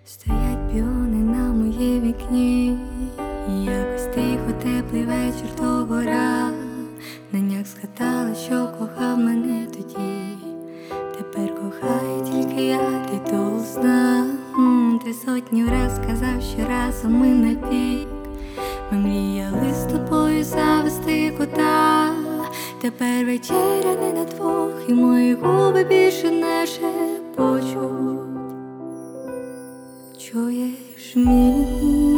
Стоять піони на моїй вікні, якось тихо, теплий вечір того ранку. На днях згадала, що кохав мене тоді. Тепер кохаю тільки я, ти то знав. Ти сотню раз сказав, що разом ми навік. Ми мріяли з тобою завести кота. Тепер вечеря не на двох, і мої губи більше не шепочуть. Чуєш мій,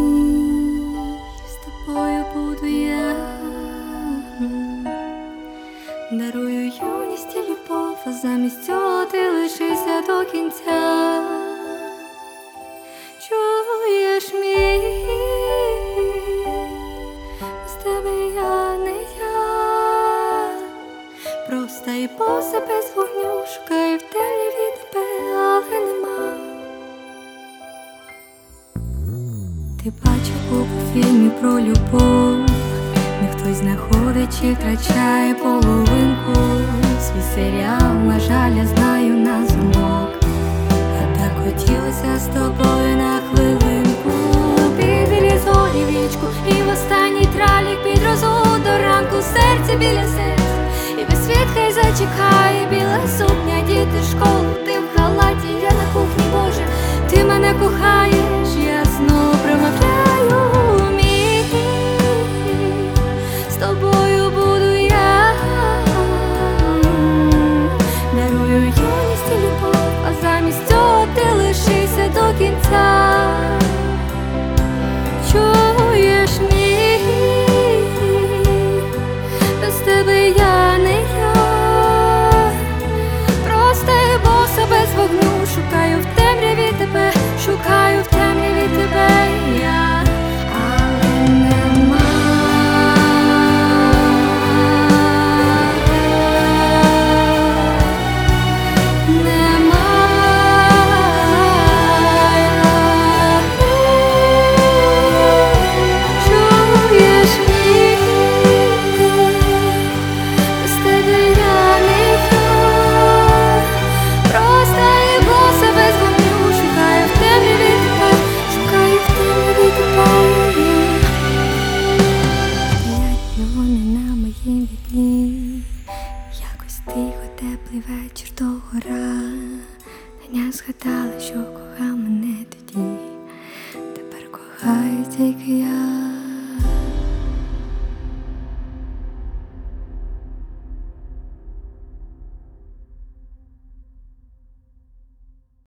з тобою буду я. Дарую юність і любов, а замість цього ти лишися до кінця. Чуєш мій, з тебе я не я. Проста і боса без вогню, шукаю в темряві тебе, але нема. Ти бачив у фільмі про любов, де хтось знаходить чи втрачає половинку. Свій серіал, на жаль, я знаю на зумок. А так хотілося з тобою на хвилинку. Під білі зорі вічку і в останній тралік під розу до ранку. Серце біля серця і весь світ хай зачекає. Біла сукня, діти, школу, ти в халаті, я на кухні, Боже, ти мене кохаєш.